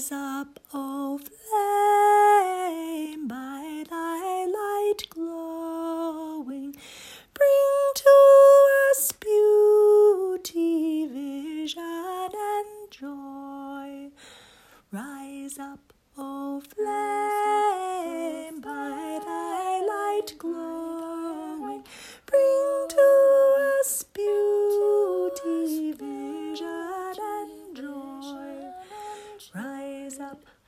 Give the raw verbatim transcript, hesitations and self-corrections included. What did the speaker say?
Rise up, O flame, by thy light glowing. Bring to us beauty, vision, and joy. Rise up, O flame, by thy light glowing. Bring to us beauty, vision, and joy. Rise up,